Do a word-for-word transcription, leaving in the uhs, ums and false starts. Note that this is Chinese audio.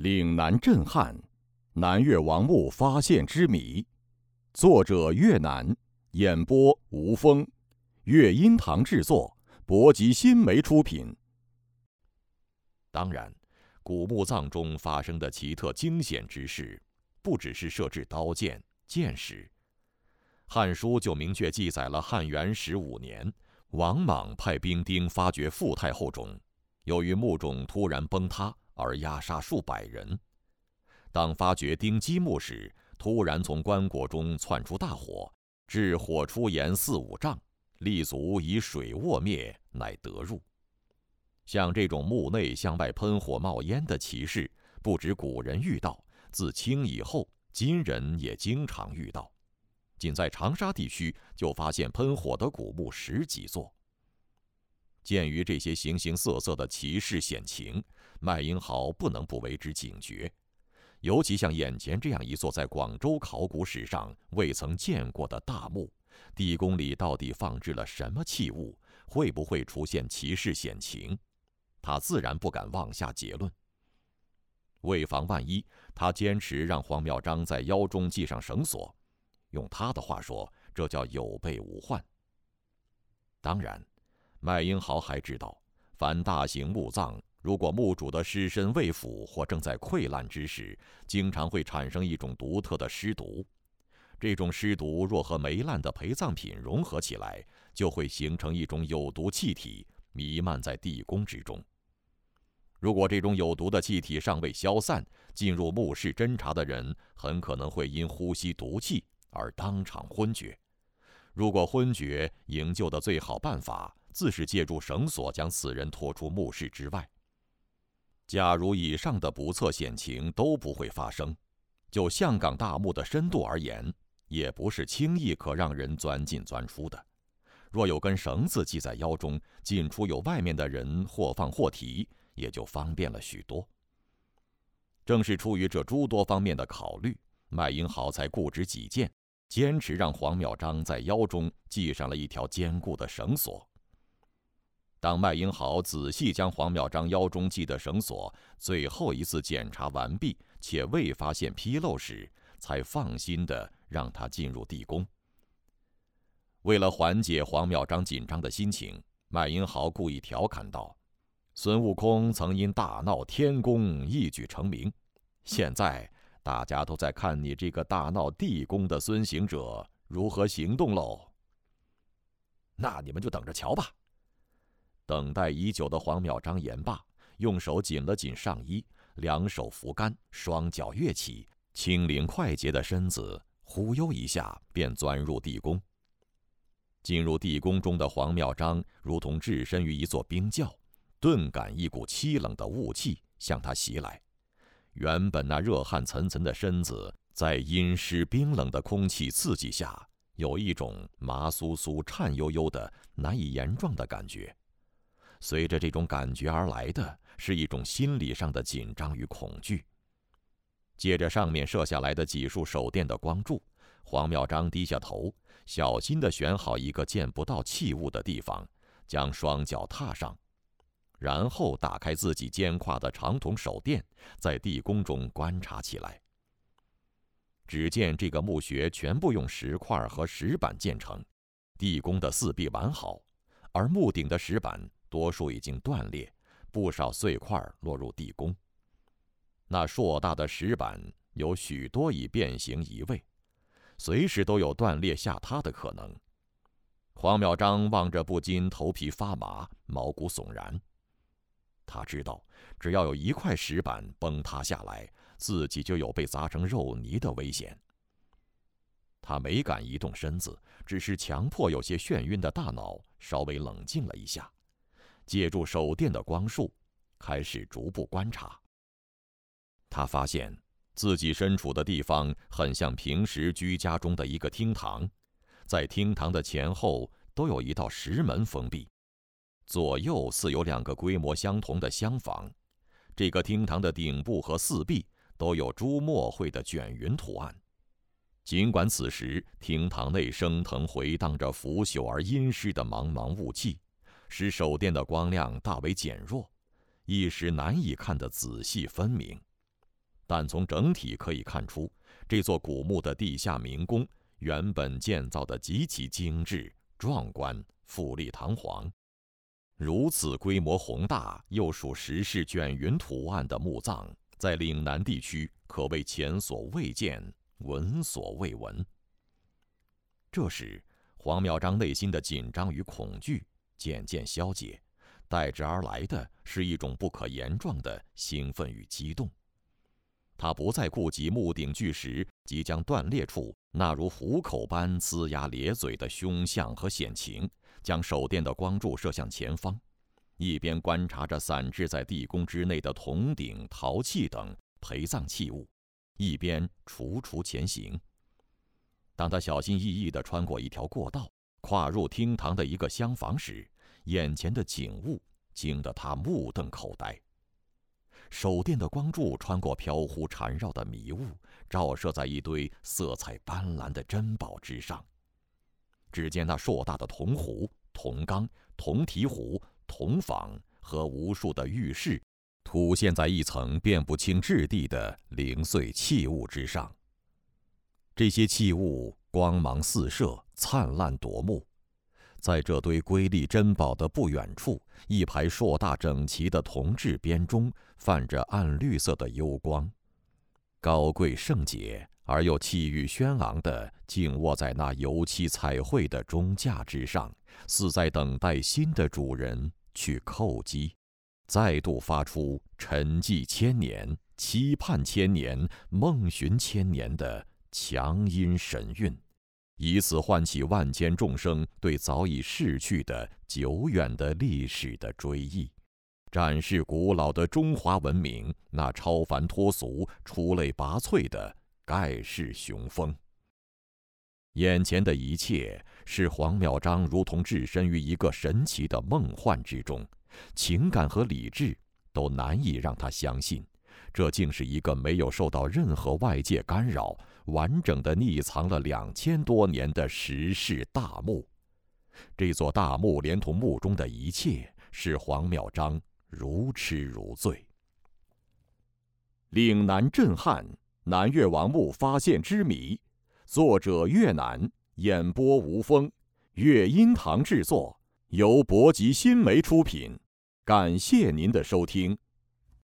岭南震撼，南岳王墓发现之谜。作者岳南，演播吴峰，岳音堂制作，博吉新媒出品。当然，古墓葬中发生的奇特惊险之事，不只是设置刀剑、剑石。《汉书》就明确记载了汉元十五年，王莽派兵丁发掘傅太后冢，由于墓冢突然崩塌而压杀数百人。当发掘丁基墓时，突然从棺椁中窜出大火，至火出延四五丈，立足以水握灭，乃得入。像这种墓内向外喷火冒烟的奇事，不止古人遇到，自清以后，今人也经常遇到。仅在长沙地区就发现喷火的古墓十几座。鉴于这些形形色色的奇事险情，麦英豪不能不为之警觉。尤其像眼前这样一座在广州考古史上未曾见过的大墓，地宫里到底放置了什么器物，会不会出现奇事险情，他自然不敢妄下结论。为防万一，他坚持让黄妙章在腰中系上绳索，用他的话说，这叫有备无患。当然，麦英豪还知道，凡大型墓葬，如果墓主的尸身未腐或正在溃烂之时，经常会产生一种独特的尸毒。这种尸毒若和霉烂的陪葬品融合起来，就会形成一种有毒气体，弥漫在地宫之中。如果这种有毒的气体尚未消散，进入墓室侦查的人很可能会因呼吸毒气而当场昏厥。如果昏厥，营救的最好办法自是借助绳索将此人拖出墓室之外。假如以上的不测险情都不会发生，就象岗大墓的深度而言，也不是轻易可让人钻进钻出的。若有根绳子系在腰中，进出有外面的人或放或提，也就方便了许多。正是出于这诸多方面的考虑，麦英豪才固执己见，坚持让黄妙章在腰中系上了一条坚固的绳索。当麦英豪仔细将黄妙章腰中系的绳索最后一次检查完毕，且未发现纰漏时，才放心地让他进入地宫。为了缓解黄妙章紧张的心情，麦英豪故意调侃道：“孙悟空曾因大闹天宫一举成名，现在大家都在看你这个大闹地宫的孙行者如何行动喽。那你们就等着瞧吧。”等待已久的黄妙章言罢，用手紧了紧上衣，两手扶杆，双脚跃起，轻灵快捷的身子忽悠一下便钻入地宫。进入地宫中的黄妙章如同置身于一座冰窖，顿感一股凄冷的雾气向他袭来。原本那热汗涔涔的身子，在阴湿冰冷的空气刺激下，有一种麻酥酥、颤悠悠的难以言状的感觉。随着这种感觉而来的是一种心理上的紧张与恐惧。借着上面射下来的几束手电的光柱，黄妙章低下头，小心地选好一个见不到器物的地方，将双脚踏上，然后打开自己肩挎的长筒手电，在地宫中观察起来。只见这个墓穴全部用石块和石板建成，地宫的四壁完好，而墓顶的石板多数已经断裂，不少碎块落入地宫。那硕大的石板有许多已变形移位，随时都有断裂下塌的可能。黄妙章望着不禁头皮发麻，毛骨悚然。他知道，只要有一块石板崩塌下来，自己就有被砸成肉泥的危险。他没敢移动身子，只是强迫有些眩晕的大脑稍微冷静了一下，借助手电的光束，开始逐步观察。他发现自己身处的地方很像平时居家中的一个厅堂，在厅堂的前后都有一道石门封闭，左右似有两个规模相同的厢房。这个厅堂的顶部和四壁都有朱墨绘的卷云图案。尽管此时厅堂内升腾回荡着腐朽而阴湿的茫茫雾气，使手电的光亮大为减弱，一时难以看得仔细分明。 但从整体可以看出，这座古墓的地下明宫原本建造的极其精致、壮观、富丽堂皇。如此规模宏大又属石室卷云图案的墓葬，在岭南地区可谓前所未见、闻所未闻。这时，黄妙章内心的紧张与恐惧渐渐消解，代之而来的是一种不可言状的兴奋与激动。他不再顾及墓顶巨石即将断裂处那如虎口般呲牙咧嘴的凶相和险情，将手电的光柱射向前方，一边观察着散置在地宫之内的铜鼎、陶器等陪葬器物，一边踌躇前行。当他小心翼翼地穿过一条过道，跨入厅堂的一个厢房时，眼前的景物惊得他目瞪口呆。手电的光柱穿过飘忽缠绕的迷雾，照射在一堆色彩斑斓的珍宝之上。只见那硕大的铜壶、铜缸、铜提壶、铜坊和无数的玉饰，凸现在一层辨不清质地的零碎器物之上。这些器物光芒四射，灿烂夺目。在这堆瑰丽珍宝的不远处，一排硕大整齐的铜制编钟泛着暗绿色的幽光，高贵圣洁而又气宇轩昂地静卧在那油漆彩绘的钟架之上，似在等待新的主人去叩击，再度发出沉寂千年、期盼千年、梦寻千年的强音神韵，以此唤起万千众生对早已逝去的久远的历史的追忆，展示古老的中华文明那超凡脱俗、出类拔萃的盖世雄风。眼前的一切使黄妙章如同置身于一个神奇的梦幻之中，情感和理智都难以让他相信，这竟是一个没有受到任何外界干扰、完整的匿藏了两千多年的石室大墓。这座大墓连同墓中的一切，使黄妙章如痴如醉。岭南震撼，南越王墓发现之谜，作者越南，演播吴峰，乐音堂制作，由博吉新媒出品。感谢您的收听。